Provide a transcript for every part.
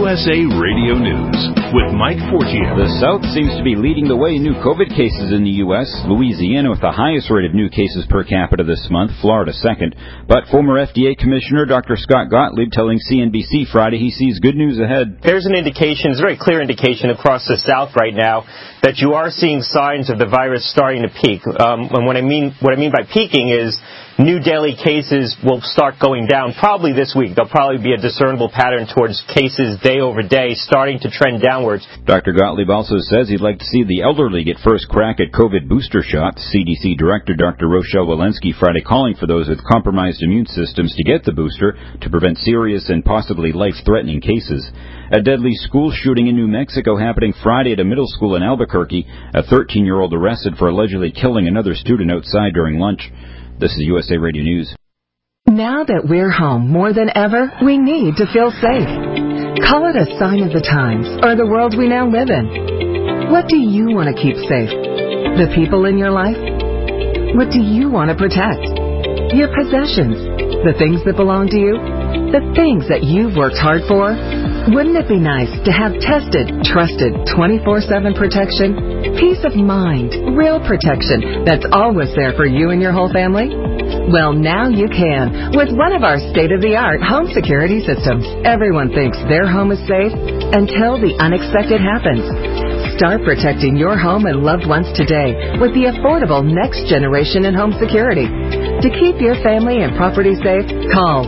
USA Radio News with Mike Fortier. The South seems to be leading the way in new COVID cases in the U.S. Louisiana with the highest rate of new cases per capita this month, Florida second. But former FDA Commissioner Dr. Scott Gottlieb telling CNBC Friday he sees good news ahead. There's an indication, it's a very clear indication across the South right now that you are seeing signs of the virus starting to peak. And what I mean by peaking is new daily cases will start going down probably this week. There'll probably be a discernible pattern towards cases day over day starting to trend downwards. Dr. Gottlieb also says he'd like to see the elderly get first crack at COVID booster shots. CDC Director Dr. Rochelle Walensky Friday calling for those with compromised immune systems to get the booster to prevent serious and possibly life-threatening cases. A deadly school shooting in New Mexico happening Friday at a middle school in Albuquerque. A 13-year-old arrested for allegedly killing another student outside during lunch. This is USA Radio News. Now that we're home more than ever, we need to feel safe. Call it a sign of the times or the world we now live in. What do you want to keep safe? The people in your life? What do you want to protect? Your possessions? The things that belong to you? The things that you've worked hard for? Wouldn't it be nice to have tested, trusted, 24/7 protection? Peace of mind, real protection that's always there for you and your whole family? Well, now you can with one of our state-of-the-art home security systems. Everyone thinks their home is safe until the unexpected happens. Start protecting your home and loved ones today with the affordable Next Generation in Home Security. To keep your family and property safe, call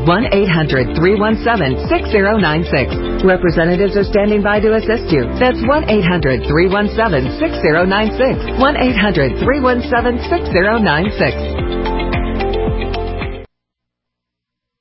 1-800-317-6096. Representatives are standing by to assist you. That's 1-800-317-6096. 1-800-317-6096.